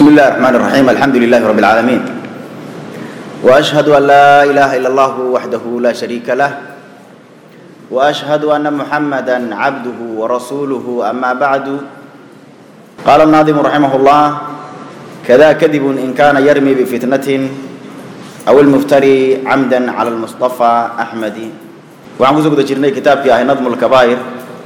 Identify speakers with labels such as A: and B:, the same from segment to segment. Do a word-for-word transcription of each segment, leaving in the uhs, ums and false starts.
A: بسم الله الرحمن الرحيم الحمد لله رب العالمين وأشهد أن لا إله إلا الله وحده لا شريك له وأشهد أن محمدا عبده ورسوله أما بعد قال الناظم رحمه الله كذا كذب إن كان يرمي بفتنة أو المفتري عمدا على المصطفى أحمد وعن قصة جرني كتاب في نظم الكبائر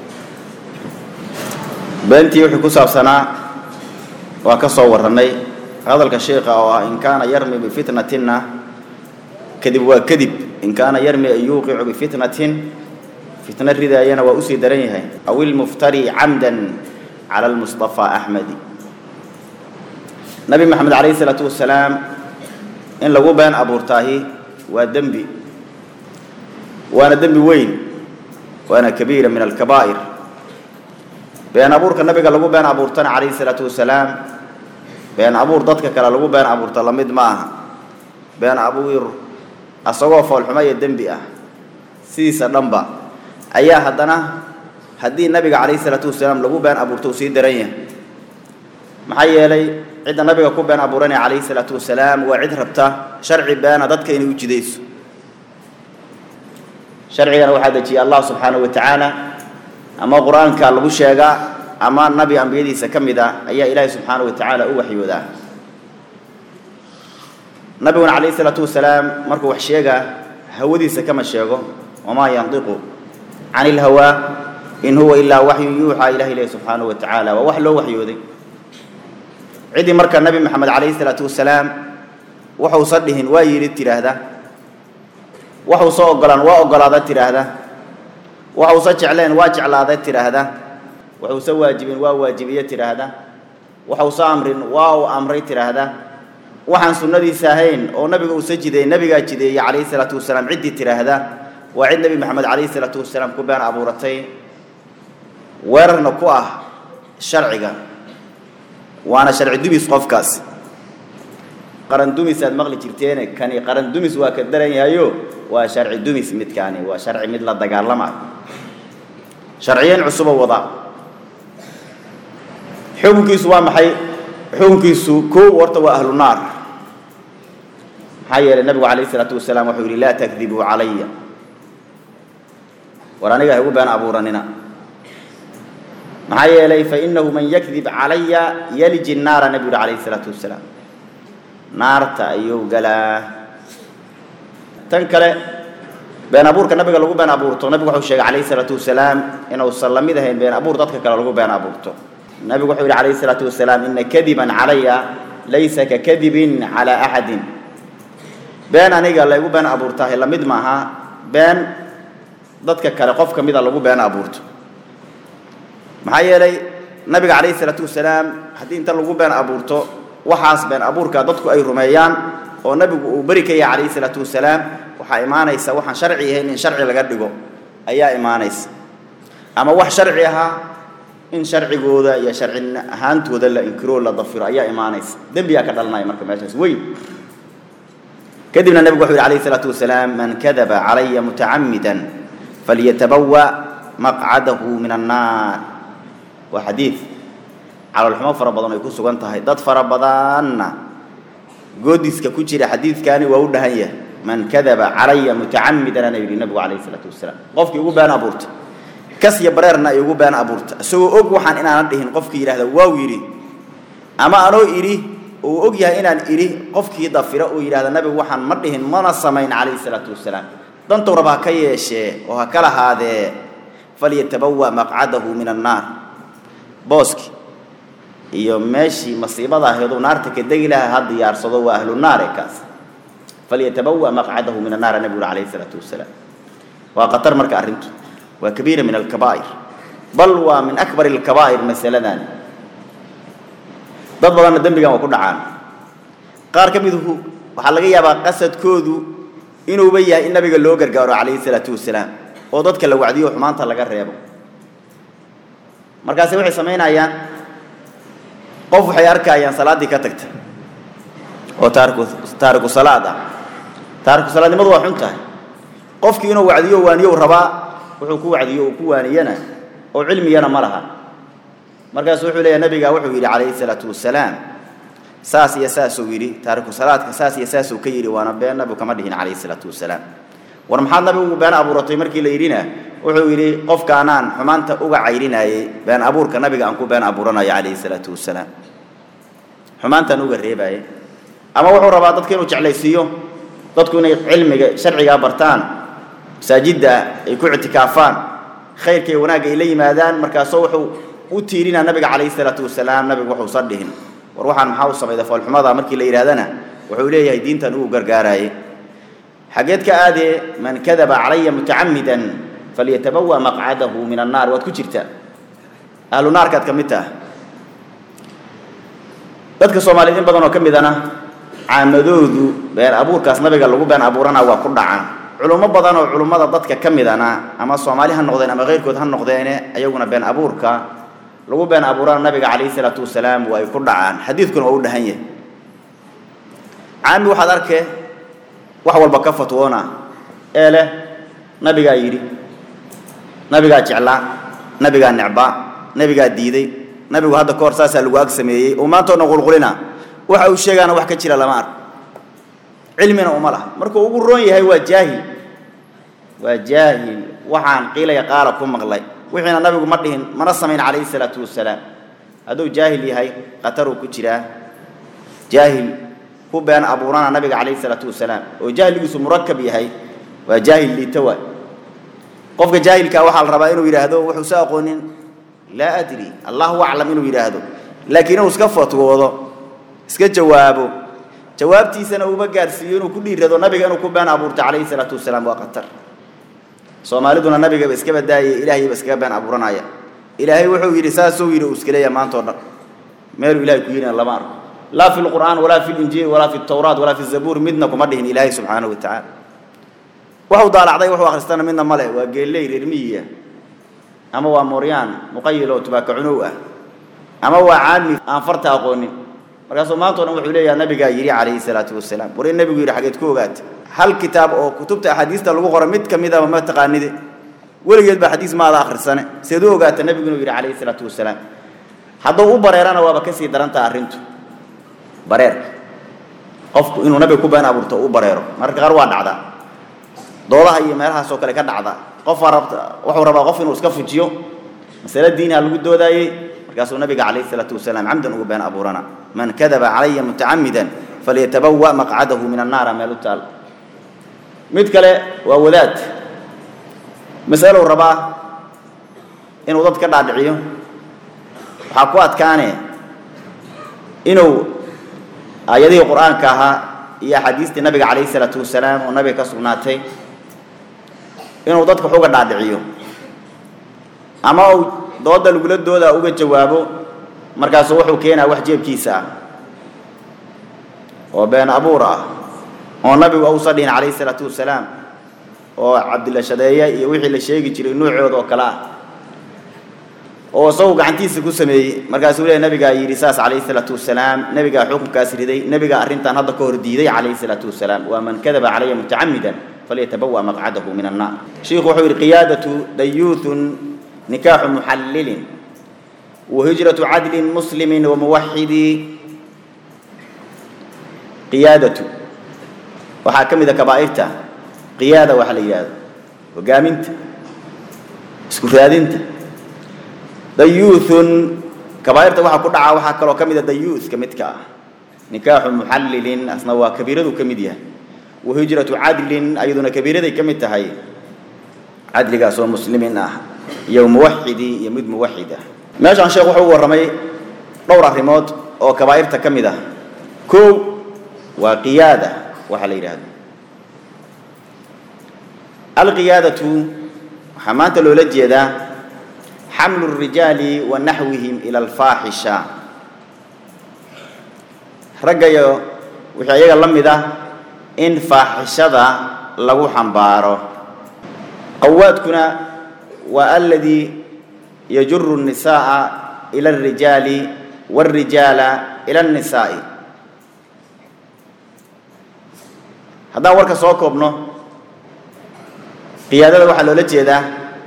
A: بنتي وحكو سابسنا وكصور رني هذا الشيخ أو إن كان يرمي بفتنة كذب وكذب إن كان يرمي أن يوقع بفتنة فتنة رداينا وأسي دريها أو المفتري عمدا على المصطفى أحمد نبي محمد عليه الصلاة والسلام إن لو بان أبو رتاهي ودنبي وأنا دنبي وين وأنا كبيرة من الكبائر بين أبورك النبي قال لو بان أبو رتنا عليه الصلاة والسلام بين أبور ضدك قال لو بان أبو رتلمد معها بين أبوير الصوف والحماية الدنبئة سيسا نمبا أيها هدنا هدي النبي عليه الصلاة والسلام لو بان أبو رتوسي دريه محيي لي عند النبي يقول بان أبو رني عليه الصلاة والسلام وعد ربته شرعي بان ضدك إنه يجديس شرعي أنا وحدتي الله سبحانه وتعالى أما القرآن كان لغو شيغا أما النبي أنبيدي سكمدا أي إلهي سبحانه وتعالى أوحي وذا نبي عليه الصلاة والسلام مركو وحشيغا هودي سكما الشيغو وما ينطق عن الهوى إن هو إلا وحي يوحى إلهي إلهي سبحانه وتعالى ووحله وحي وذي عدي مركا النبي محمد عليه الصلاة والسلام وحو صدهن وايرد تراهدا وحو صوغلان واغلادا تراهدا وحو سجعلين واجعلادا تراهدا وحو سواجبين واواجبيه تراهدا وحو سامرين واو امري تراهدا waxaan sunnadiisa ahayn oo nabiga uu sajiday nabiga jiday kaleey salatu wasalaam cidi tiraahda waa cid nabi maxamed kaleey salatu wasalaam ku baan abuuratay weerarna ku ah sharciga waana sharci dumis qofkaas qaran dumis aad maqli jirteen kani qaran dumis waa ka daran yahayo waa sharci dumis mid kaani waa sharci mid la dagaalama sharciyan cusub wada xukunkiisu waa maxay xukunkiisu koo warta waa ahlu naar حي النبي عليه الصلاة والسلام وحول لا تكذبوا علي ورانيها هو بان أبو رننا حي لي فإنه من يكذب علي يلج النار النبي عليه الصلاة والسلام نار تأيو قلا تنكر بين أبورك النبي قال له بين أبورته النبي وحول عليه الصلاة والسلام إنه صلى الله عليه بين أبور ضدك قال له بين أبورته النبي وحول عليه الصلاة والسلام إن كذبا علي ليس ككذب على أحد بين أنا قال له بين أبورته إلا مد معها بين ضدك كلا قف كم إذا له بين أبورته محيي لي النبي عليه الصلاة والسلام حدين تلو بين أبورته وحاس بين أبورك ضدك أي رميان والنبي وبركة عليه الصلاة والسلام وح إيمانيس وح شرعي هين شرعي لقدقه أي إيمانيس أما وح شرعيها إن شرعي جودا يا شرعي هانت وذا لا إنكرول لا ضفير أي إيمانيس دم بيا كدلنا يمرك ماشي وين كذبنا النبي عليه الصلاة والسلام من كذب علي متعمدا فليتبوأ مقعده من النار وحديث على الحمام فربضان يكون سجنته ضد فربضان جوديس ككوتشي حديث كان وأقول هي من كذب علي متعمدا أنا يقول النبي عليه الصلاة والسلام قفك يقول بأنا أبورت كسي بررنا يقول بأنا أبورت سو أقوحن إن أنا ندهن قفك يرهذا واويري أما أنا إيري وأجيه إن إيري قفك يضفر ويرهذا النبي وحن مردهن ما نصمين عليه الصلاة والسلام دنتو ربها كيش وهكذا هذا فليتبوأ مقعده من النار بوسك يوم ماشي مصيبة هذو نار تكدي لها هذا يرصدوا أهل النار كاس فليتبوأ مقعده من النار النبي عليه الصلاة والسلام وقطر مرك أرنت وكبير من الكبائر بل ومن أكبر الكبائر مثلا ضد أن الدم بيجا وكل عام قار كميده وحلقي يا قصد كودو إنه بيا إن النبي قال له جرجار عليه الصلاة والسلام وضدك لو وعديه وحمان طلع الريابه مركز وحي سمينا أيان قف حيارك أيان صلاة دي كتكت وتارك تارك صلاة تارك صلاة مضوع حنته قف كينو وعديه وانيو ربا وحكو وعديه وكوانينا وعلمي أنا مرها مركز وحي لي النبي قال وحي عليه الصلاة والسلام ساس يساس ويري تارك صلاة ساس يساس وكيري وأنا بين أبو كمدهن عليه الصلاة والسلام ورمحان نبي بين أبو رطيمر كي ليرينا وحويري قف كانان حمان تأوجع عيرنا بين أبور كنبي عنكو بين أبو رنا عليه الصلاة والسلام حمان تنوجع ريبة أما وحور رباطات كانوا تعليسيو تكون علم شرعي برتان ساجدة يكون اعتكافان خير كي وناجي إلي مادان مركز صوحو وتيرنا النبي عليه الصلاة والسلام نبي وحو صدهن وروح عن محاوصة إذا فعل حماضة مركي اللي يرادنا وحوليه يدين تنو قرقاراي حاجات كآدي من كذب علي متعمدا فليتبوأ مقعده من النار وتكتشرتا أهل النار كانت كمتها dadka Soomaaliyeed badan oo kamid ana caamadoodu been abuurkaas nabiga lagu been abuurana waa ku dhacaan culummo badan oo culumada dadka kamid ana ama Soomaali ha noqdeen ama qeyrkood ha noqdeen ayaguna been abuurka lagu been abuurana nabiga kaleey salaatu wasalaam way ku dhacaan xadiidkuna oo u dhahan yahay caami waxa arkay wax walba ka fatwoona ee leh nabiga yiri nabiga jeclaa nabiga necba nabiga diiday nabigu hadda koor saasa lagu ag sameeyay oo maanta oo qulqulina waxa uu sheegana wax ka jira lama arko cilmina uma laha markuu ugu roon yahay waa jaahil waa jaahil waxaan qiilay qaala ku maqlay wixina nabigu ma dhihin mana sameyn kaleey salaatu wasalaam haduu jaahil yahay qataru ku jira jaahil ku been abuurana nabiga kaleey salaatu wasalaam oo jaahiligiisu murakkab yahay waa jaahil litawa qofka jaahilka waxa la rabaa inuu yiraahdo wuxuu soo aqoonin لا أدري الله أعلم إنه يراهده لكنه سكفت ووضع سكت جوابه جوابتي سنة وبقار سيون وكل يرده النبي كانوا كبان أبورت عليه الصلاة والسلام وقتر صومالدنا النبي بس كبد داي إلهي بس كبان أبورنا يا إلهي وحو يرساس ويرو اسكليا ما انتظر مالو إلهي كوينا الله مار لا في القرآن ولا في الإنجيل ولا في التوراة ولا في الزبور مدنا كمدهن إلهي سبحانه وتعالى وهو ضال عضي وهو أخرستنا منا ملأ وقال لي رمية أما هو موريان مقيل وتباك عنوة أما هو عامي أنفرت أقوني مركز ما أنتوا نوح إليه النبي يري عليه الصلاة والسلام وري النبي يري حاجات كوجات هل كتاب أو كتبت أحاديث تلقوا غرمت كم إذا ما تقاني ده ولا يجد بحديث ما على آخر السنة سيدوه جات النبي يري عليه الصلاة والسلام هذا هو بريران وبكسي دران تأرنتو برير قف إنه نبي كوبان أبورته هو بريره مركز غروان عدا دوله هي مرها سوكر كذا عدا قف ربط وحور ربا قف إنه سكف جيو مسألة الدين على الجود ده مركز النبي عليه الصلاة والسلام عمدا هو بين أبورنا من كذب علي متعمدا فليتبوأ مقعده من النار ما لطال متكلة وولاد مسألة الربا إنه ضد كذا دعيه حقوات كانه إنه آياته القرآن كها هي حديث النبي عليه الصلاة والسلام والنبي كسرناته إنه ضد كحوجة دعيه أما ضد الولد دودا أوجد جوابه مركز روحه كينا وحجيب كيسا وبين أبورا والنبي وأوصلين عليه الصلاة والسلام وعبد الله شدايا يوحي للشيء يجري نوع وكلا وصوق عن تيس قسمي مركز روحه النبي جاي رساس عليه الصلاة والسلام نبي جاي حكم كاسر دي نبي جاي أرنت هذا كور دي عليه الصلاة والسلام ومن كذب علي متعمدا فليتبوأ مقعده من النار شيخ وحور قيادة ديوث نكاح محلل وهجرة عدل مسلم وموحد قيادة وحاكم إذا كبائرته قيادة وحليادة وقامنت اسكفادنت ديوث كبائرته وحا كدعا وحا كلو كميدا ديوث كمتكا نكاح محلل أصنوا كبيرة كميديا وهجرة عدل أيضا كبيرة كمتها هي عدل قاسوا مسلمين يوم موحدي يمد موحدة ماشي عن شيخ وحو الرمي دورة ريموت أو كبائر تكمدة كو وقيادة وحليل هذا القيادة حمانة الولد ده حمل الرجال ونحوهم إلى الفاحشة رجع وحياة اللهم ده إن فاحشة لو حنباره قوات كنا والذي يجر النساء إلى الرجال والرجال إلى النساء هذا ورك سوق ابنه قيادة الواحد ولا جدا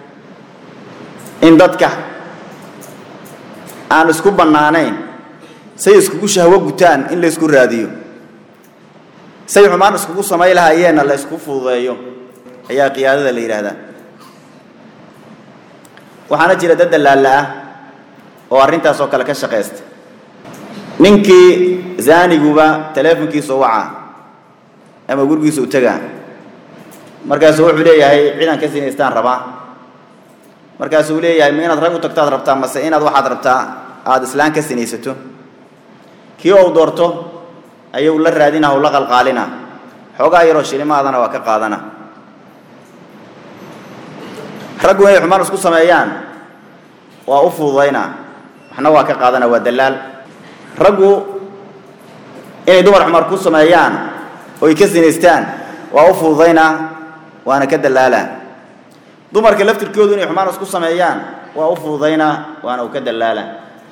A: إن ضدك أنا سكوب بنانين say iskugu shahwo gutaan in la isku raadiyo say xumaan iskugu sameey lahaayeen la isku fuudeeyo ayaa qiyaadada la yiraahdaa waxaana jira dad dalaala ah oo arintaas oo kale ka shaqeeysta ninkii zaaniguba teleefankiisa waca ama gurigiisa u tagaa markaas wuxuu leeyahay ciidan ka siinaystaan raba markaas uu leeyahay ma inaad rag u tagtaad rabtaa mase inaad waxaad rabtaa aad islaan ka sinaysato kii uu doorto ayuu la raadinaa oo la qalqaalina xogaa yaro shilimaadana waa ka qaadana raggu ay xumaan isku sameeyaan waa u fududayna waxna waa ka qaadana waa dalaal raggu ay dumar xumar ku sameeyaan oo ay ka sinaystaan waa u fududayna waana ka dalaala dumarka laftirkoodu inay xumaan isku sameeyaan waa u fududayna waana u ka dalaala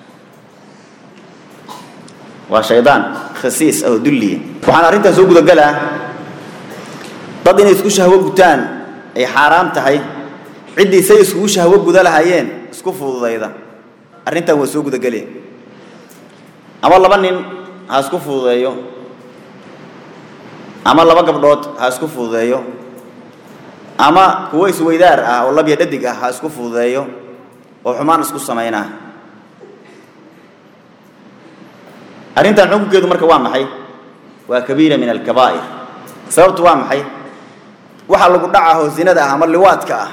A: waa shaydaan khasiis oo dulliye waxaan arintan soo gudagalaa dad inay isku shahwo gutaan ay xaraam tahay cidii say isku shahwo gudalahaayeen isku fududayda arintan waa soo gudagalay ama laba nin ha isku fududeeyo ama laba gabdhood ha isku fududeeyo ama kuwa isweydaar ah oo laba dhadig ah ha isku fududeeyo oo xumaan isku sameeyna arintan xukunkeedu marka waa maxay waa kabiira min al-kabaa'ir sababtu waa maxay waxa lagu dhacayo zinada ama liwaadka ah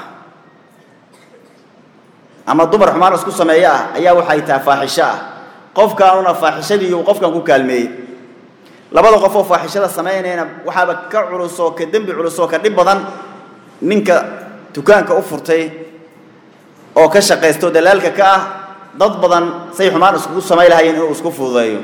A: ama dumar xumaan isku sameeya ayaa waxay taa faaxisho ah qofka una faaxishadii uu qofkan ku kaalmeeyay labada qof oo faaxishada sameeyayna waxaba ka culus oo ka dambi culus oo ka dhib badan ninka dukaanka u furtay oo ka shaqeysto dalaalka ka ah dad badan say xumaan isku sameeyayeen inuu isku fududeeyo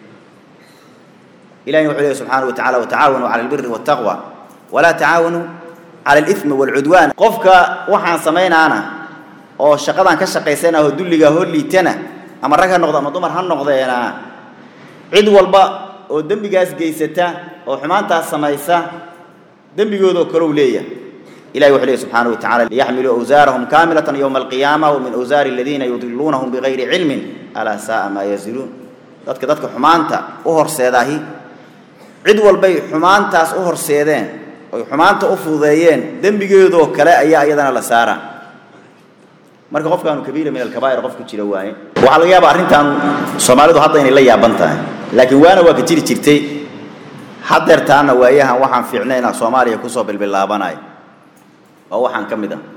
A: إلهي وحده سبحانه وتعالى وتعاونوا على البر والتقوى ولا تعاونوا على الإثم والعدوان قفك وحان سمينا أنا أو شقدان كشقيسنا هو دلقا هو اللي تنا أما ركها النقطة ما ضمر هالنقطة أنا عد والباء ودم بجاز جيسته أو حمانتها السمايسة دم بيجودو كرولية إلهي وحده سبحانه وتعالى ليحملوا أوزارهم كاملة يوم القيامة ومن أوزار الذين يضلونهم بغير علم ألا ساء ما يزلون ذاتك ذاتك حمانتها أهر سيداهي cid walbay xumaantaas u horseedeen oo xumaanta u fuudeeyeen dambigeedo kale ayaa iyadana la saara marka qofkaanu kabiira min al-kabaa'ir qofku jira waaye waxa laga yaabaa arintan Soomaalidu hadda inay la yaaban tahay laakiin waana waa ka jiri jirtay hadeertaana waayahan waxaan fiicnayna Soomaaliya ku soo bilbilaabanay oo waxaan kamid ah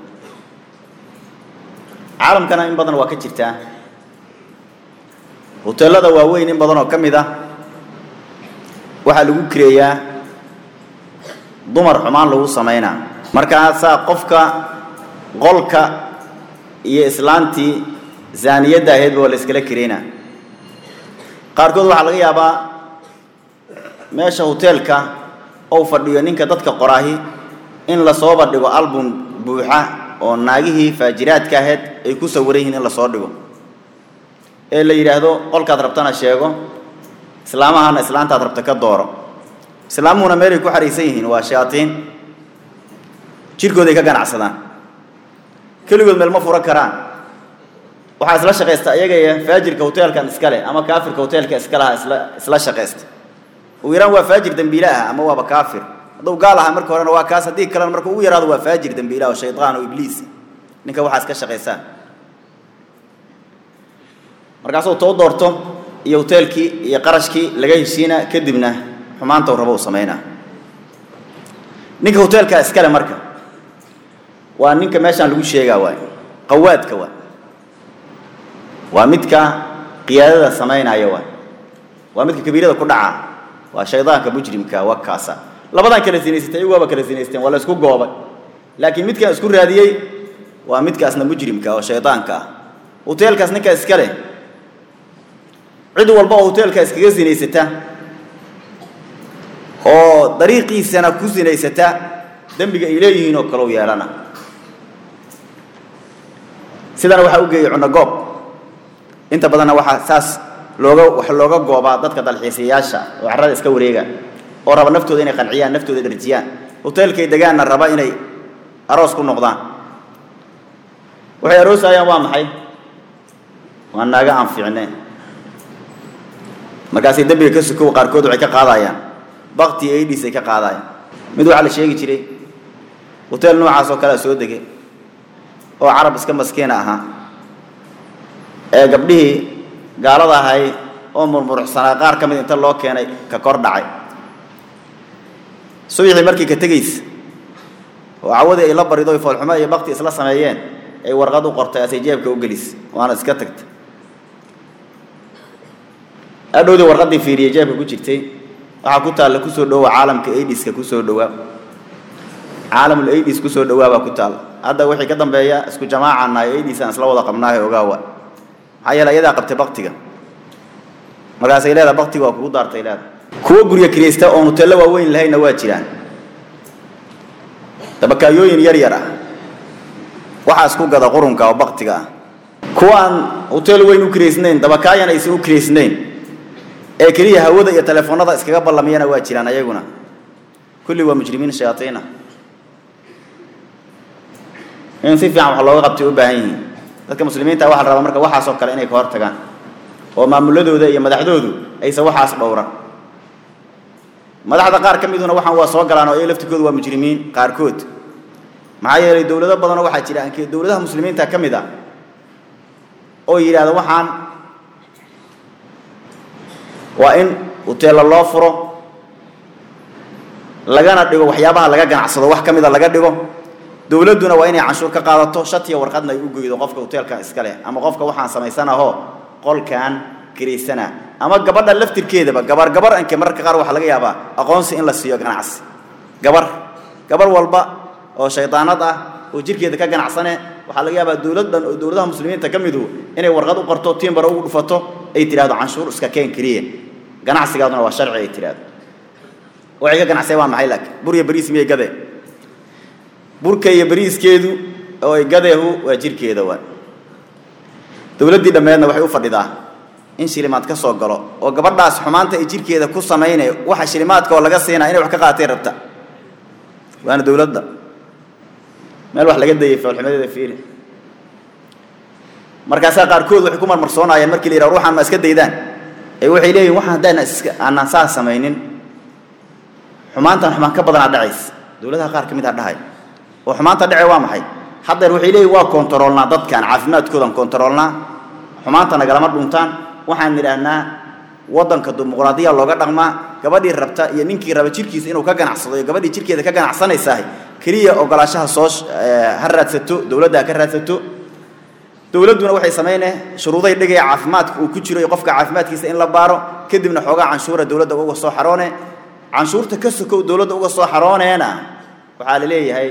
A: caalamkana in badan waa ka jirtaa hoteelada waaweyn in badan oo kamid ah waxa lagu kireeyaa dumar xumaan lagu sameeyna markaas qofka qolka iyo islaantii zaaniyada ahayd oo la iskala kireena qaarkood waxa laga yaabaa meesha hoteelka oo fadhiyo ninka dadka qoraahi in la soo bandhigo album buuxa oo naagihii faajiraadka ahayd ay ku sawirayeen in la soo dhigo ee la yiraahdo qolkaad rabtana sheego islaamahana islaanta rabta ka dooro islaamuna meel ay ku xariisan yihiin waa shayaatiin jirkooda ka ganacsadaan kaligood meel ma furo karaan waxa isla shaqeysta iyaga ee faajirka hoteelkan iska leh ama kaafirka hoteelka iska laha isla isla shaqeysta uu yaraan waa faajir dambiilaha ama waa kaafir haduu gaalaha marka horena waa kaas hadii kale marka uu yaraado waa faajir dambiilaha oo shaydaan oo ibliis ninka waxa iska shaqeysan markaas uu too doorto iyo hoteelkii iyo qarashkii laga heshiina kadibna xumaanta rabo sameeyna ninka hoteelka iska leh marka waa ninka meeshan lagu sheegaa waa qawaadka waa waa midka qiyaadada sameeynaya waa waa midka kabiirada ku dhaca waa shaydaanka mujrimka waa kaasa labadan kala sinaystay iyagu waa kala sinaysteen wala isku goobay laakiin midka isku raadiyay waa midkaasna mujrimka oo shaydaanka hoteelkaas ninka iska leh cid walba hoteelka iskaga sinaysata oo dariiqiisana ku sinaysata dambiga ay leeyihiin oo kale yeelana sidana waxa uu geeyay cunno goob inta badan waxa saas looga wax looga gooba dadka dalxiisayaasha oo carrada iska wareega oo raba naftooda inay qanciyaan naftooda darjiyaan hoteelkay dagaana raba inay aroos ku noqdaan waxay aroosayaan waa maxay waa naaga aan fiicneen markaasay dambiga ka sukow qaarkood waxay ka qaadayaan baqti AIDS ay ka qaadayaan mid waxa la sheegi jiray hotel noocaas oo kala soo degay oo carab iska maskiina aha ee gabdhihii gaalada ahay oo murmurxsanaa qaar kamid inta loo keenay ka kor dhacay suuqii markii ka tagays oo awada ay la barido foolxuma iyo baqti isla sameeyeen ay warqad u qortay asay jeebka u galis waana iska tagtay adooda warqadii fiiriyay jeebka ku jirtay waxa ku taal ku soo dhaw caalamka AIDS-ka ku soo dhawa caalamul AIDS ku soo dhawaaba ku taal hadda wixii ka dambeeya isku jamaacana AIDS aan isla wada qabnaahay ogaawa hayla iyada qabtay baqtiga markaas ay leedahay baqtiga waa ku daartay leedahay kuwa guriga kireysta oo hotel waaweyn lahayna waa jiraan tabakayooyin yar yar ah waxa isku gada qurunka oo baqtiga kuwan hotel weyn u kireysnayn tabakayan ay soo kireysnayn ee kaliya hawada iyo telefoonada iskaga ballamiyana waa jiraan ayaguna kulli waa mujrimiin shayaatiina in si fiican wax looga qabtay u baahan yihiin dadka muslimiinta waxa la rabaa marka waxa soo kale inay ka hortagaan oo maamuladooda iyo madaxdoodu aysan waxaas dhowran madaxda qaar kamiduna waxaan waa soo galaan oo ay laftikoodu waa mujrimiin qaar kood maxaa yeelay dawlado badan oo waxa jira in dawladaha muslimiinta kamid ah oo yiraahdo waxaan waa in hotel loo furo lagana dhigo waxyaabaha laga ganacsado wax kamid ah laga dhigo dawladuna waa inay canshuur ka qaadato shatiya warqadna ay u geeyo qofka hotelka iska leh ama qofka waxaan sameysanaho qolkan kireysana ama gabadha laftirkeedaba gabar gabar anke marka qaar waxa laga yaabaa aqoonsi in la siiyo ganacsi gabar gabar walba oo shaydaanad ah oo jirkeeda ka ganacsane waxa laga yaabaa dawladdan oo dawladaha muslimiinta kamidu inay warqad u qorto tiimbar ugu dhufato ay tiraahdo canshuur iska keen kiriye ganacsigaaduna waa sharci ay tiraahdo waxay ka ganacsay waa maxay lak buriya bariis miyay gade burka iyo bariiskeedu oo ay gadeehu waa jirkeeda waa dawladii dhameedna waxay u fadhidaa in shilimaad ka soo galo oo gabadhaas xumaanta ay jirkeeda ku sameeyay waxa shilimaadka oo laga seenaa inay wax ka qaatay rabta waana dawladda meel wax laga dayay falxumadeeda fiiri markaas qaarkood waxay ku marmarsoonayeen markii la yiraahdo ruuxan ma iska daydaan ay waxay leeyihiin waxaan hadaan iska aanan saa sameeynin xumaantan xumaan ka badan dhacays dawladaha qaar kamid ah dhahay oo xumaanta dhacay waa maxay hadda waxay leeyihiin waa controlna dadkan caafimaadkooda controlna xumaanta nagalama dhuntaan waxaan nidaahnaa wadanka dimuqraadiya looga dhaqmaa gabadhii rabta iyo ninkii raba jirkiisa inuu ka ganacsado iyo gabadhii jirkeeda ka ganacsanaysaa kaliya ogolaashaha soo harraadsato dawladda ka raadsato dawladuna waxay sameeyeen shuruuday dhigay caafimaadka uu ku jiro qofka caafimaadkiisa in la baaro kadibna xoogaa canshuura dawladda uga soo xaroone canshuurta ka sokow dawladda uga soo xarooneena waxa la leeyahay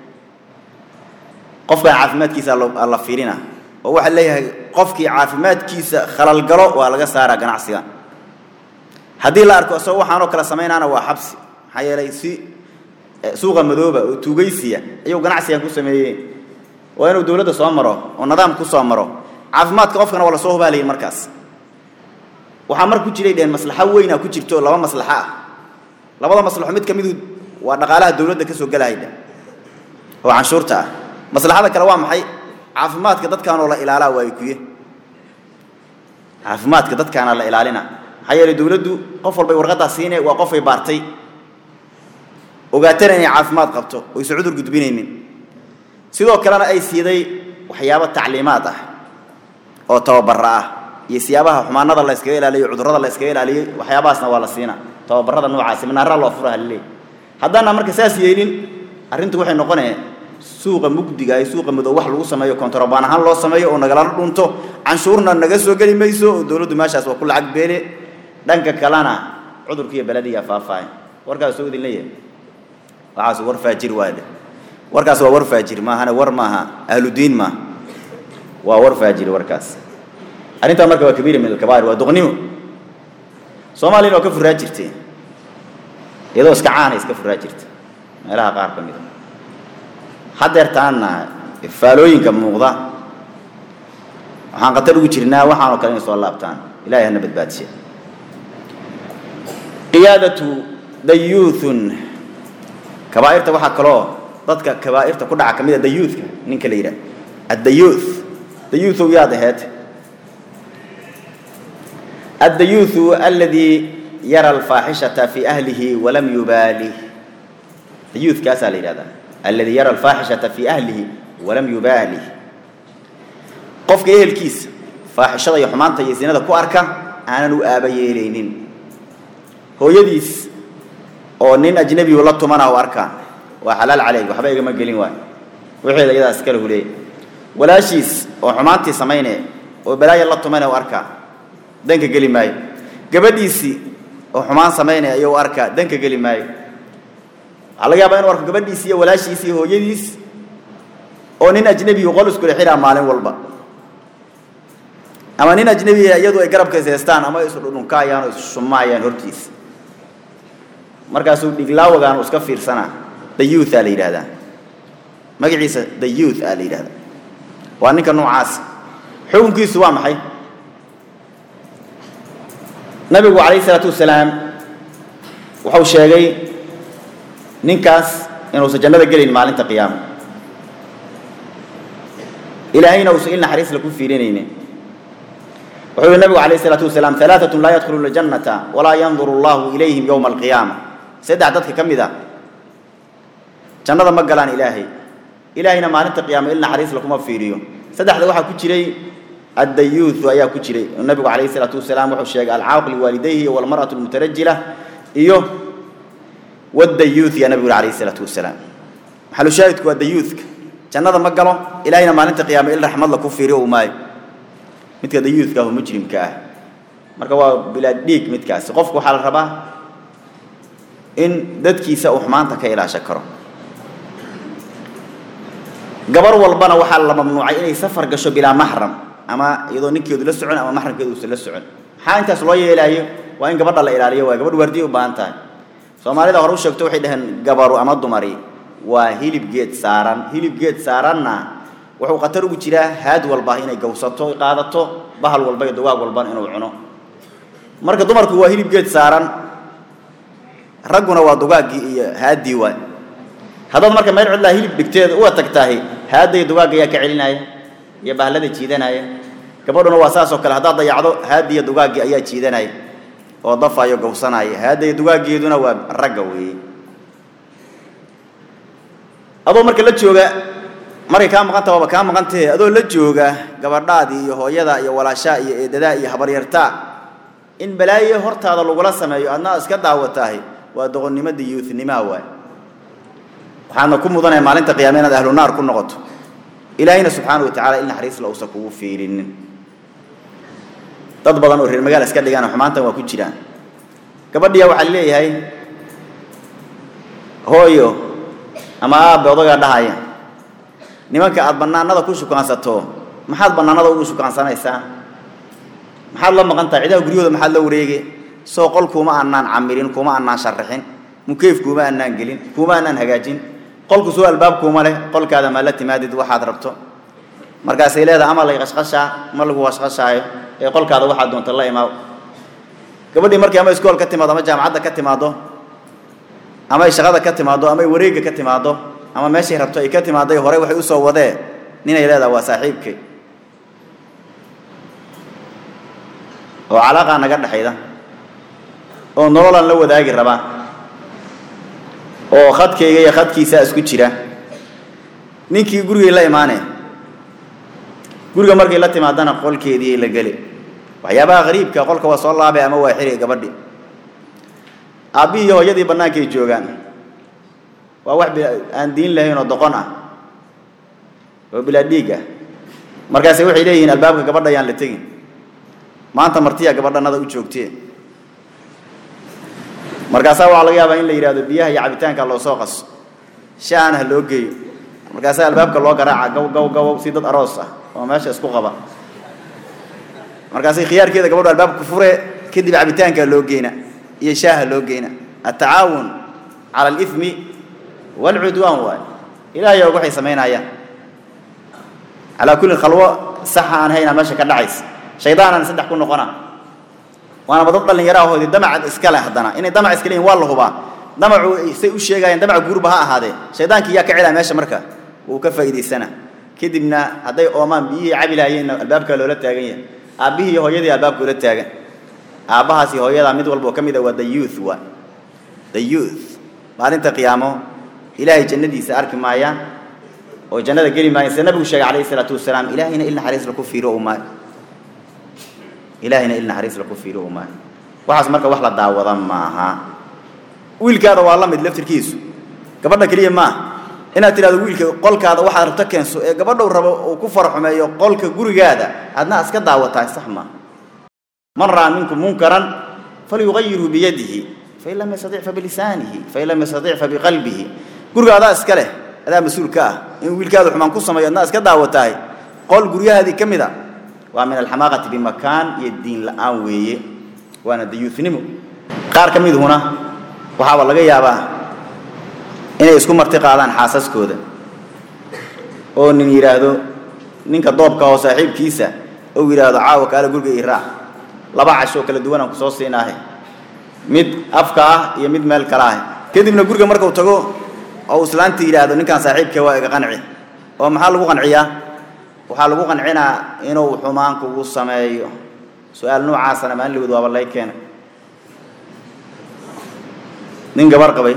A: qofka caafimaadkiisa la fiirina oo waxa leeyahay qofkii caafimaadkiisa khalal galo waa laga saaraa ganacsiga hadii la arko soo waxaan oo kala sameeynaana waa xabsi maxaa yeelay si suuqa madooba oo tuugaysiya ayuu ganacsiga ku sameeyay waa inuu dawladda soo maro oo nidaam ku soo maro caafimaadka qofkana wala soo hubaalay markaas waxa mar ku jiray dheen maslaxa weyn ah ku jirto laba maslaxa ah labada maslaxo mid kamid waa dhaqaalaha dawladda ka soo galayda oo canshuurta maslaxada kale waa maxay caafimaadka dadkaan oo la ilaalaa way kuye caafimaadka dadkaan la ilaalina hay'ad dawladdu qof walba warqada siinay waa qof ay baartay ogaatana inay caafimaad qabto oo ay cudur gudbinaynin sidoo kalena ay siiday waxyaabo tacliimaad ah oo tababar ah iyo siyaabaha xumaanada la iska ilaaliyo cudurrada la iska ilaaliyo waxyaabaasna waa la siina tababarada noocaas seminaarada loo furaha leey haddana marka saas yeelin arintu waxay noqonaysaa suuqa mugdiga ay suuqa madow wax lagu sameeyo kontrabaan ahaan loo sameeyo oo nagala dhunto canshuurna naga soo gali mayso dawladdu meeshaas waa ku lacag beele dhanka kalena cudurkiyo baladiga faafay warkaas soo idin leeyahay waxa war faajir waade warkaas waa war faajir ma ahana war maaha ahlu diin ma waa war faajir warkaas arinta marka waa kabiir min al-kabair waa duqnimo Soomaaliya oo ka furaa jirtay iyadoo iska caan iska furaa jirtay meelaha qaar kamid ah hadeertaana faalooyinka muuqda waxaan qatar ugu jirnaa waxaan oo kale soo laabtaan ilaahay hana badbaadiyo qiyadatu dayuuthun kabaa'irta waxa kale dadka kabaa'irta ku dhaca kamid ah dayuuthka ninka la yiraahdo ad-dayuuth dayuuthu yaad ahayd الديوث الذي يرى الفاحشة في أهله ولم يبالي ديوث كاسالي هذا الذي يرى الفاحشة في أهله ولم يبالي قفك إيه الكيس فاحشة يحمان تيزين هذا كواركا أنا لو أبي لينين هو يديس أو نين أجنبي ولا تمنا واركا وحلال عليه وحبايق مجلين واي وحيد إذا أسكره ليه ولا شيس وحمانتي سمينه وبلاي الله تمنا واركا دنك قلي ماي قبديسي وحمان سمينه أيو أركا دنك قلي ماي على جابين ورك قبديسي ولا شيسي هو يديس أو نين أجنبي وغلس كل حين مالين والبا أما نين أجنبي يدو يقرب كزيستان أما يسولون كايان وشمايان هرتيس مركزو ديغلاو غان اسكا فيرسنا the youth ali yiraahda magaciisa the youth ali yiraahda waa ninka noocaas xukunkiisu waa maxay nabigu kaleey salaatu wasalaam wuxuu sheegay ninkaas inuu jannada galin maalinta qiyaamo ilaahayna uu ilna xariis la ku fiirinayne wuxuu nabigu kaleey salaatu wasalaam thalathatun la yadkhuluna jannata wala yanzuru Allahu ilayhim yawm al-qiyamah saddex dadka kamida jannada ma galaan ilaahay ilaahayna maalinta qiyaamo ilna xariis la kuma fiiriyo saddexda waxa ku jiray ad-dayuth ayaa ku jiray nabigu kaleey salaatu wasalaam wuxuu sheegay al-aaqil walidayhi wal mar'atu al-mutarajjila iyo wad-dayuth ya nabigu kaleey salaatu wasalaam halu shaahidku ad-dayuth jannada ma galo ilaahayna maalinta qiyaamo ilna rahmad la ku fiiriyo umaay midka dayuth ka oo mujrimka ah marka waa bilaa dhiig midkaas qofku waxa la rabaa in dadkiisa uu xumaanta ka ilaasha karo gabar walbana waxa la mamnuucay inay safar gasho bila mahram ama iyadoo ninkeedu la socon ama mahramkeedu uu la socon waxa intaas loo yeelayo waa in gabadha la ilaaliyo waa gabadh wardiyo u baahan tahay Soomaalida hore u sheegto waxay dhahan gabaru ama dumari waa hilib geed saaran hilib geed saaranna wuxuu qatar ugu jiraa haad walba inay gowsato qaadato bahal walba iyo dugaag walba inuu cuno marka dumarku waa hilib geed saaran raguna waa dugaagii iyo haadii waa hadad marka meel cid la hilib dhigteeda u tagtahay haadii dugaaga ayaa ka celinaya iyo bahlada jiidanaya gabadhuna waa saas oo kale hadad dayacdo haadii dugaagii ayaa jiidanaya oo dafayo gowsanaya haadii dugaageeduna waa ragga weey adoo marka la jooga markay ka maqanta waa ka maqantay adoo la jooga gabadhaadii iyo hooyada iyo walaasha iyo eedada iyo habaryarta in balaayo hortaada lagu la sameeyo adna iska daawatahay waa doqonnimada youthnima waa waxaana ku mudanay maalinta qiyaamada ahlu naar ku noqoto ilaahina subhanahu wa ta'ala ilna xariis la usa kugu fiirinin dad badan oo reer magaala iska dhigaan xumaanta waa ku jiraan gabadhiya waxa leeyahay hooyo ama aabbe odaga dhahaya nimanka aad banaanada ku shukaansato maxaad banaanada ugu shukaansanaysaa maxaad la maqantaa ciidaha guriyooda maxaad la wareegay soo qol kuma aanan camirin kuma aanan sharxin mukeef kuma aanan gelin kuma aanan hagaajin qolku soo albaab kuma leh qolkaada ma la timaadid waxaad rabto markaas ay leedahay ama la qashqasha ma lagu qashqashaayo ee qolkaada waxa doonta la imaaw gabadhii markii ama iskool ka timaado ama jaamacadda ka timaado ama shaqada ka timaado ama wareega ka timaado ama meeshii rabto ay ka timaaday hore waxay u soo wadee nin ay leedahay waa saaxiibkay oo calaaqa naga dhaxayda oo nolol la wadaagi raba oo khadkayga iyo khadkiisa isku jira ninkii guriga la iimaanay guriga markay la timaadana qolkeedii la galay waxyaabaha qariibka qolka waa soo laabay ama waa xiriir gabadhi abi iyo hooyadii banaanka ay joogaan waa wax aan diin lahayn oo doqon ah oo bila dhiiga markaas waxay leeyihiin albaabka gabadha ayaan la tagin maanta martiya gabadhanada u joogtay markaas waxa laga yaabaa in la yiraahdo biyaha iyo cabitaanka loo soo qas shaana loo geeyo markaas albaabka loo garaaca gaw gaw gaw si dad aroos ah oo meesha isku qaba markaas khiyaarkeeda gabadha albaabka fure kadib cabitaanka loo geeyna iyo shaaha loo geeyna at-taawun ala al-ithmi wal-udwan wa ilaahay oo waxay sameynayaan ala kulli khalwa saxan hayna meesha ka dhacays shaydaanan saddex ku noqona وانا بدل دلن يراهو دي دمع اسكله hadana inay damac iskaleeyeen waa la hubaa damacu say u sheegayeen damac gurbaha ahaade shaydaanki yaa ka cilaa meesha marka uu ka faa'iideysana kadibna haday oomaan biyo cabilaayeen albaabka loola taagan yahay aabihi hooyadii albaabka loola taagan aabahaasi hooyada mid walba oo kamid ah waa the youth wa the youth maalinta qiyaamo ilaahay jannadiisa arki maayaan oo jannada gali maayaan sida nabigu sheegay calayhi salaatu wasalaam ilaahayna ilna xariis la ku fiiro uma ilaahayna ilna xariis la ku fiiro uma waxaas marka wax la daawada maaha wiilkaada waa la mid laftirkiisu gabadha kaliya ma inaad tiraado wiilka qolkaada waxa rabta keenso ee gabadha rabo oo ku farxumeeyo qolka gurigaada adna iska daawataa sax ma man raa minkum munkaran falyughayyirhu bi yadihi fa illam yastati' fa bi lisanihi fa illam yastati' fa bi qalbihi gurigaada iska leh adaa mas'uulka ah in wiilkaada xumaan ku sameeyo adna iska daawataay qol guriyahaadi kamida waa min al-hamaqati bi makan yadin la'aan weeye waana dayuuthnimo qaar kamiduna waxa laga yaabaa inay isku marti qaadaan xaasaskooda oo nin yiraahdo ninka doobka oo saaxiibkiisa oo yiraahdo caawa kala guriga iraa laba casho kala duwan aan ku soo siinaahay mid afka ah iyo mid meel kala ah kadibna guriga marka uu tago oo islaanta yiraahdo ninkan saaxiibka waa iga qanci oo maxaa lagu qanciyaa waxa lagu qancinaa inuu xumaan kugu sameeyo su'aal noocaas ah ma liwad waa lay keenay nin gabar qabay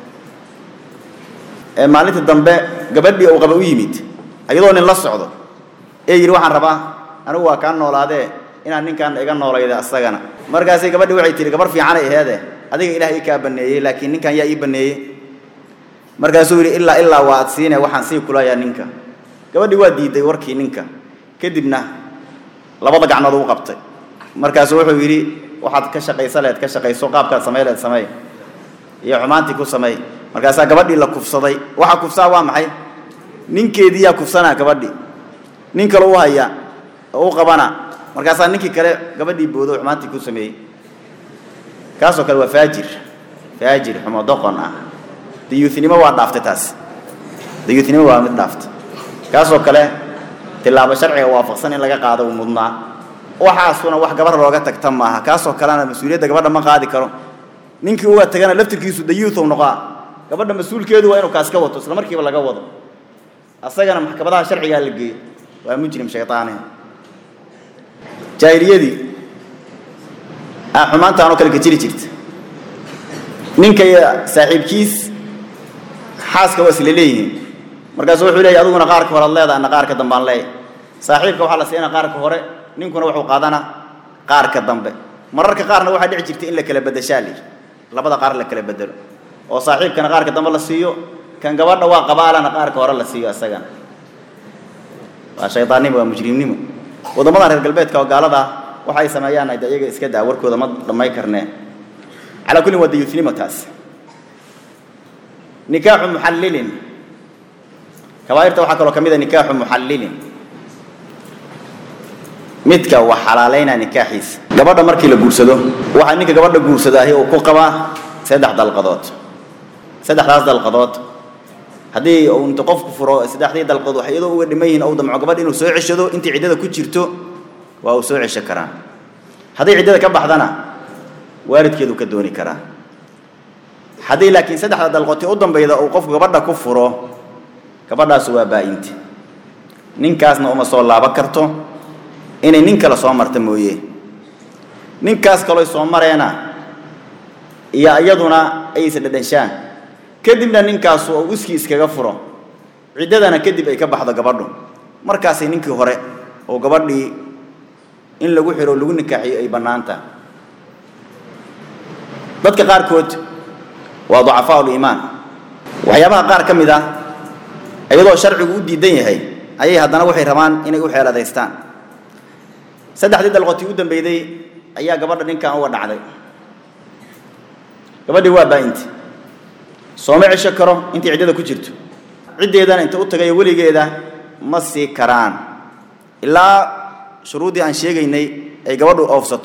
A: ee maalinta dambe gabadhii uu qaba u yimid ayadoo nin la socdo ee yiri waxaan rabaa anigu waa ka noolaade inaan ninkan iga noolayda asagana markaas ay gabadhii waxay tiri gabar fiican ay ahayd adiga ilaahay ka baneeyay laakiin ninkan yaa ii baneeyay markaas uu yiri illa illa waad siinay waxaan sii kulayaa ninka gabadhii waa diiday warkii ninka kadibna labada gacnood uu qabtay markaas wuxuu yiri waxaad ka shaqaysaleed ka shaqayso qaabka sameeyay sameey iyo xumaantii ku sameey markaas gabadhii la kufsaday waxa kufsaa waa maxay ninkeedii yaa kufsanaa gabadhii nin kale uu haya oo qabana markaas ninkii kale gabadhii boodo xumaantii ku sameeyay kaasoo kale waa faajir faajir xumo doqon ah diyuuthnimo waa dhaaftay taas diyuuthnimo waa mid dhaaftay kaasoo kale tilaabo sharciga waafaqsan in laga qaado mudnaa waxaasuna wax gabar looga tagta maaha kaasoo kalena mas'uuliyadda gabadha ma qaadi karo ninkii uu tagana laftirkiisu dayuuth uu noqaa gabadha mas'uulkeedu waa inuu kaas ka wato isla markiiba laga wado asagana maxkamadaha sharciga la geeyo waa mujrim shaytaani jaahiliyadii ah xumaanta aanu kala gajiri jirta ninka saaxiibkiis xaaska wasla leeyihiin markaas wuxuu leeyahay adiguna qaarka hore leedahay ana qaarka dambe aan leeyahay saaxiibka waxa la siinaa qaarka hore ninkuna wuxuu qaadana qaarka dambe mararka qaarna waxa dhici jirtay in la kala bedeshaali labada qaar la kala bedelo oo saaxiibkana qaarka dambe la siiyo kan gabadha waa qabaalana qaarka hore la siiyo asagana waa shaytaannimo waa mujrimnimo wadamada reer galbeedka oo gaalada waxay sameeyaan ay iyaga iska daa warkooda ma dhamay karneen ala kulli wadiyuuthnimo taas nikaahu muhallilin kabaa'irta waxa kale oo kamid ah nikaahu muhallilin midka wax xalaalayna nikaaxiis gabadha markii la guursado waxa ninka gabadha guursadaahay oo ku qaba saddex dalqadood saddexdaas dalqadood hadii uu inta qofku furo saddexdii dalqadood waxa iyadoo uga dhimayeen oo damco gabadh inuu soo ceshado intii ciidada ku jirto waa uu soo cesho karaa hadii ciidada ka baxdana waalidkeedu ka dooni karaa hadii laakiin saddexda dalqadood u dambeeyda oo qofku gabadha ku furo gabadhaas waa baa'inti ninkaasna uma soo laaba karto inay nin kala soo marta mooyee ninkaas kale soo mareena iyo iyaduna ay isdhadhanshaan kadibna ninkaas oo wiski iskaga furo ciidadana kadib ay ka baxdo gabadhu markaas ninkii hore oo gabadhii in lagu xiro lagu nikaaxiyo ay banaanta dadka qaar kood waa ducafaa iimaan waxyaabaha qaar kamid ah ayadoo sharcigu u diidan yahay ayay haddana waxay rabaan inay u xeeladaystaan saddexdii dalqooti u dambeeyay ayaa gabadha ninkan uga dhacday gabadhii waa baa'inti sooma cisho karo intii ciidada ku jirto ciideedana inta u tagay waligeeda ma sii karaan ilaa shuruudii aan sheegaynay ay gabadhu oofsato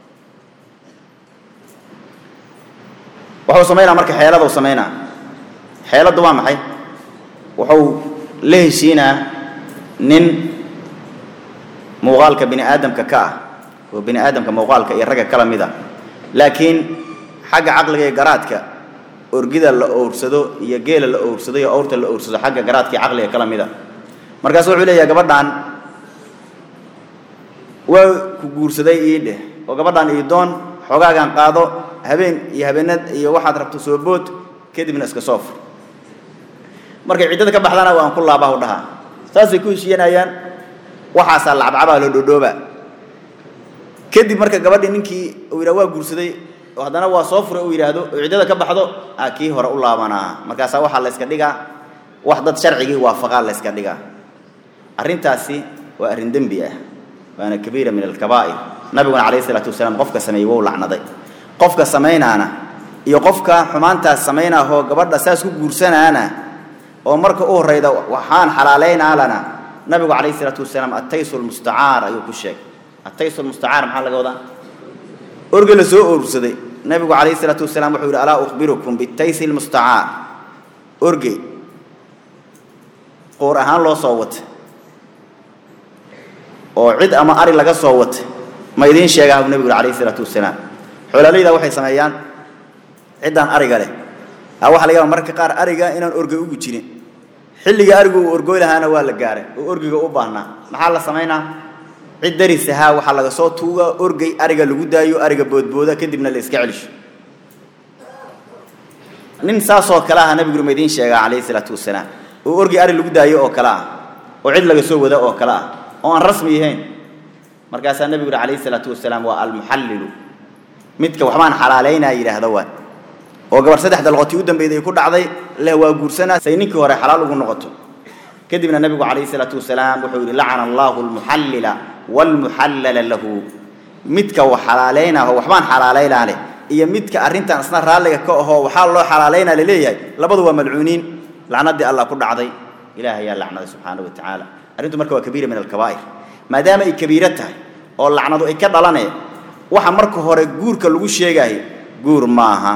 A: wuxuu sameeynaa marka xeelada uu sameeynaa xeeladu waa maxay wuxuu la heshiinaa nin muuqaalka bini aadamka ka ah oo bini aadamka muuqaalka iyo ragga kala mid ah laakiin xagga aqliga iyo garaadka orgida la oorsado iyo geela la oorsado iyo awrta la oorsado xagga garaadka iyo aqliga kala mid ah markaas wuxuu leeyahay gabadhan waa ku guursaday iidhe وقبضان إيدون حقاقا قاضو هبين يهبينات يوحد ربط سوبوت كدي من اسكسوف مركي عدة كبحضانا وأن كل الله لها ساسي كل شيء نيان وحصل عبعبا للدوبة كدي مركي قبضي نكي ويروا جرسدي وهذانا وصفر ويرادو عدة كبحضو أكيد هراء الله منا مركي سوا حال اسكديجا وحدة شرعي وافقال اسكديجا أرين تاسي وأرين دنبيه وأنا كبيرة من الكبائر نبينا عليه الصلاة والسلام قفك سمي وولعنا ضي قفك سمينا أنا يقفك حمانتا سمينا هو قبض أساس كورسنا أنا ومرك أوه ريدا وحان حلالين علنا نبينا عليه الصلاة والسلام التيس المستعار أيوك الشيء التيس المستعار محل جودا أرجل سوء أرسدي نبينا عليه الصلاة والسلام وحول ألا أخبركم بالتيس المستعار أرجي قرآن الله صوت وعد أما أري لقى صوت ما يدين شيء قال النبي عليه الصلاة والسلام حلالي ذا وحي سميان عدان أري قاله أو حلقة مرك قار أري قا إن أرجع وجيني حلي أرجو أرجو لها أنا ولا جاره وأرجو أبانا محل سمينا عد دري سها وحلقة صوت هو أرجع أرجع لجودا يو أرجع بود بودا كده من الإسكالش ننسى صوت كلاه النبي ما يدين شيء عليه الصلاة والسلام وأرجع أري لجودا يو أو كلاه وعد لقى سو ودا أو كلاه وأن رسمي هين مركز النبي عليه الصلاة والسلام والمحلل متك وحمان حلالين يرى هذوان وقبل سدح دلغتي ودم بيده يكون عضي له وجورسنا سينك ورا حلال ونقطه كده من النبي عليه الصلاة والسلام وحول لعن الله المحلل والمحلل له متك وحلالين هو وحمان حلالين عليه هي متك أرنت أصلا رالك هو وحال الله حلالين لليه لبضوا ملعونين لعنة الله كل عضي إلهي يا لعنة سبحانه وتعالى أرنتم مركوا كبيرة من الكبائر ما دام أي كبيرتها أو لعنة أي كبلانة waxa marka hore guurka lagu sheegay guur maaha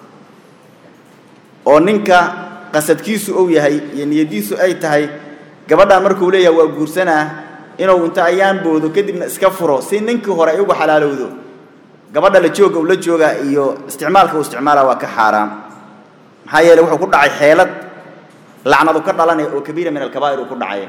A: oo ninka qasadkiisu uu yahay niyadiisu ay tahay gabadha markuu leeyahay waa guursanaa inuu inta ayaan boodo kadibna iska furo si ninkii hore ay ugu xalaalowdo gabadha la jooga la jooga iyo isticmaalka uu isticmaala waa ka xaraam maxaa yeelay wuxuu ku dhacay xeelad lacnadu ka dhalanay oo kabiira min al-kabaa'ir ku dhacay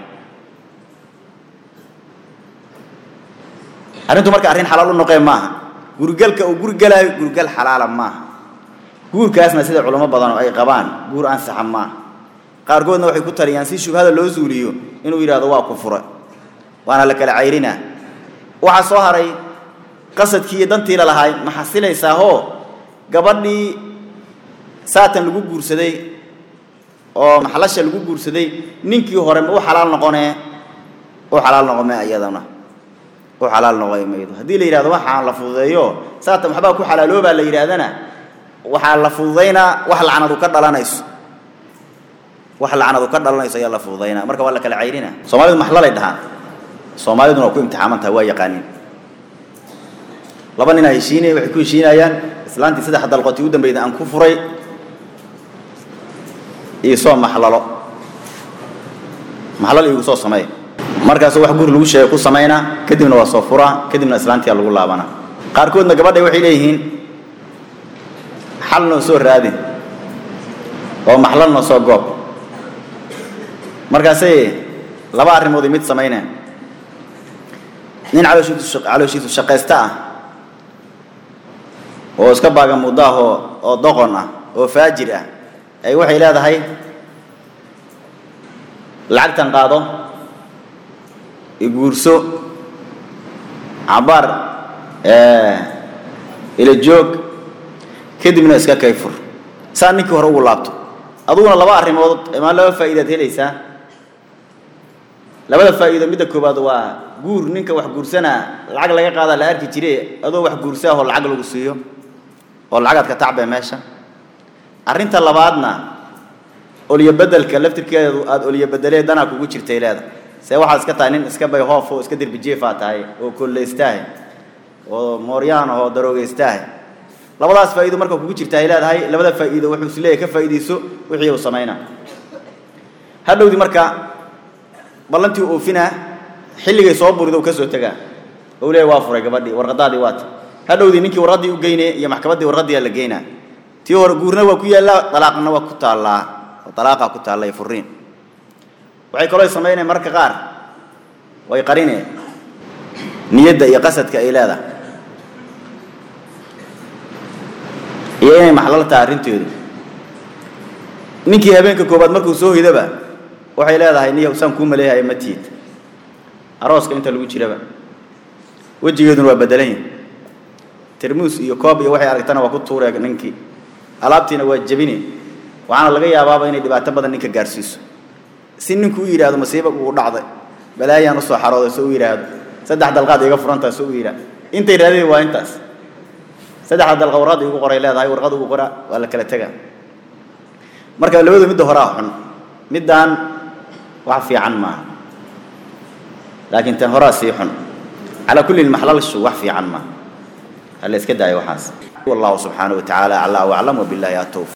A: أرنتم مركا أرين حلال النقيم معها جورجل كأو جورجل جورجل حلال معها جور كاسنا سيد العلماء بدنوا أي قبان جور أنسى حماه قارقون نوحي كتر ينسي شو هذا اللوزوليو إنه يراد واقف فرع وأنا لك العيرنا وعصهري قصد كي دنتي لهاي محصلة يساهو قبلني ساعة لجوج جور سدي أو محلش لجوج جور سدي نينكي هرم أو حلال نقنة أو حلال نقمة أيضاً وحلال نوعي ميدو هدي اللي يراد واحد على فوضيو ساعة محبا كو حلالو بقى اللي يرادنا وحال فوضينا وحل عنا ذكر الله نيس وحل عنا ذكر الله نيس يلا فوضينا مركب ولا كلا عيرنا صومالي محلال يدها صومالي دون أكو امتحامات هواية قانين لبننا يشيني ويحكوا يشينا يان إسلامتي سيدا حد القتي ودن بيد أن كفري يصوم محلالو محلال يوصو سماي markaas wax guur lagu sheego ku sameeyna kadibna waa soo fura kadibna islaantii lagu laabana qaar koodna gabadhay waxay leeyihiin xal noo soo raadin oo maxlal noo soo goob markaas ay laba arrimood mid sameeyna nin calooshiisu shaq calooshiisu shaqaysta ah oo iska baaga mudaho oo doqon ah oo faajir ah ay waxay leedahay lacagtan qaado يقولسو عبار إلى جوج كده من إسكا كيفر سانك هرو لابتو أظن الله بارهم ما له فائدة هليسا لا بد فائدة مدة كوباد وا جور نينك واحد جورسنا العقل لقى هذا لا أركي تري أدو واحد جورساه هو العقل وقصيه هو العقل كتعب ماشى أرنت الله بعدنا أولي بدل كلفت كده أولي بدليه دنا كوجي تيلاده سواء حاسس كتانين إسكابي هافو إسكدير بجيفات هاي وكل يستاهل وموريان هو دروج يستاهل لا والله فائدة مركب كوجي تايلات هاي لا بد فائدة وحوسلية كفائدة سوء وحيو سمينا هذا ودي مركب بلنتي وفينا حلقة يصاب ورده وكسر تجا أولي وافر يا جبادي ورقدادي وات هذا ودي نيكي وردي وجينا يا محكمة وردي اللي جينا تيور جورنا وكويا لا طلاقنا وكت الله طلاقة كت الله يفرين وعي كله يسمينا مركب غار ويقرينه نيدا يقصد كإلهه وين محلل تارنتيو ninkii habeenka koobaad markuu soo hidaba waxay leedahay niyo san ku maleeyahay matiid arooska inta lagu jiraba wajigeeduna waa bedelan termus iyo koob iyo waxay aragtana waa ku tuureeg ninkii alaabtiina waa jabine waxaana laga yaabaa inay dhibaato badan ninka gaarsiiso si ninku yiraahdo masiibo uu dhacday balaayaan u soo xarooday soo yiraahdo saddex dalqaad iga furanta soo yiraahdo intay raadiyay waa intaas saddex dalqawraad igu qoray leedahay warqad ugu qora waa la kala tagaa marka labada mid hore xun midaan wax fiican ma laakiin tan hore si xun ala kulli mahlal shu wax fiican ma hal iska daayo waxaas wallahu subhanahu wa ta'ala ala wa a'lam wa billahi at-tawfiq